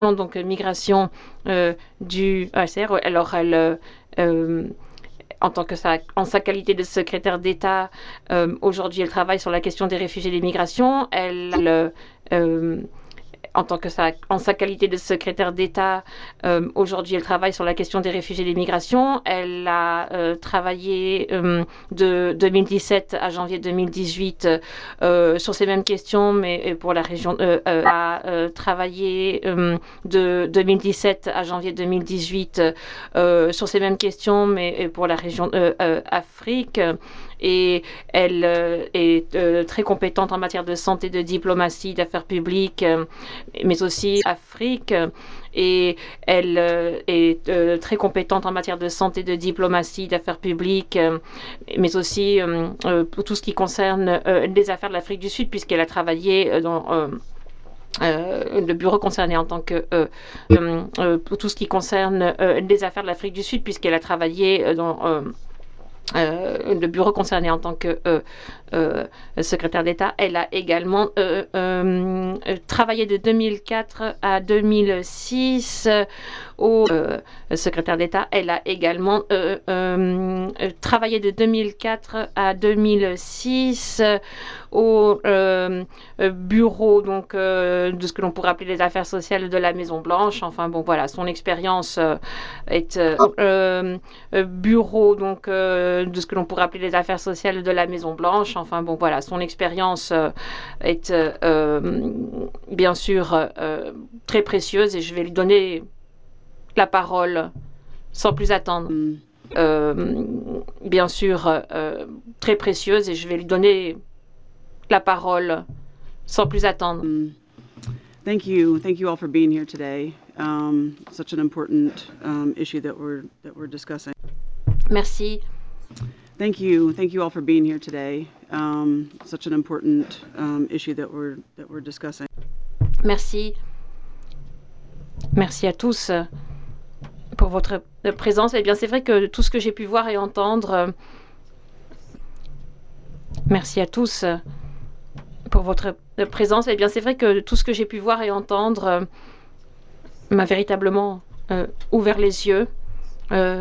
donc migration du ACR. Alors, en sa qualité de secrétaire d'État, aujourd'hui, elle travaille sur la question des réfugiés et des migrations. En sa qualité de secrétaire d'État, aujourd'hui, elle travaille sur la question des réfugiés et des migrations. Elle a travaillé de 2017 à janvier 2018 sur ces mêmes questions, mais pour la région. A travaillé de 2017 à janvier 2018 sur ces mêmes questions, mais pour la région Afrique. Et elle est très compétente en matière de santé, de diplomatie, d'affaires publiques, mais aussi Afrique. Et elle est très compétente en matière de santé, de diplomatie, d'affaires publiques, mais aussi pour tout ce qui concerne les affaires de l'Afrique du Sud, puisqu'elle a travaillé dans le bureau concerné en tant que pour tout ce qui concerne les affaires de l'Afrique du Sud, puisqu'elle a travaillé dans le bureau concerné en tant que secrétaire d'État. Elle a également travaillé de 2004 à 2006 au secrétaire d'État. Elle a également travaillé de 2004 à 2006 au bureau donc de ce que l'on pourrait appeler les affaires sociales de la Maison Blanche. Enfin bon, voilà, son expérience est bureau donc de ce que l'on pourrait appeler les affaires sociales de la Maison Blanche. Enfin bon, voilà, son expérience est bien sûr très précieuse et je vais lui donner la parole sans plus attendre. Bien sûr très précieuse et je vais lui donner la parole sans plus attendre. Thank you all for being here today. Such an important issue that we're discussing. Merci. Thank you all for being here today. Such an important issue that we're discussing. Merci. Merci à tous pour votre présence. Eh bien, c'est vrai que tout ce que j'ai pu voir et entendre. Merci à tous pour votre présence. Eh bien, c'est vrai que tout ce que j'ai pu voir et entendre m'a véritablement ouvert les yeux.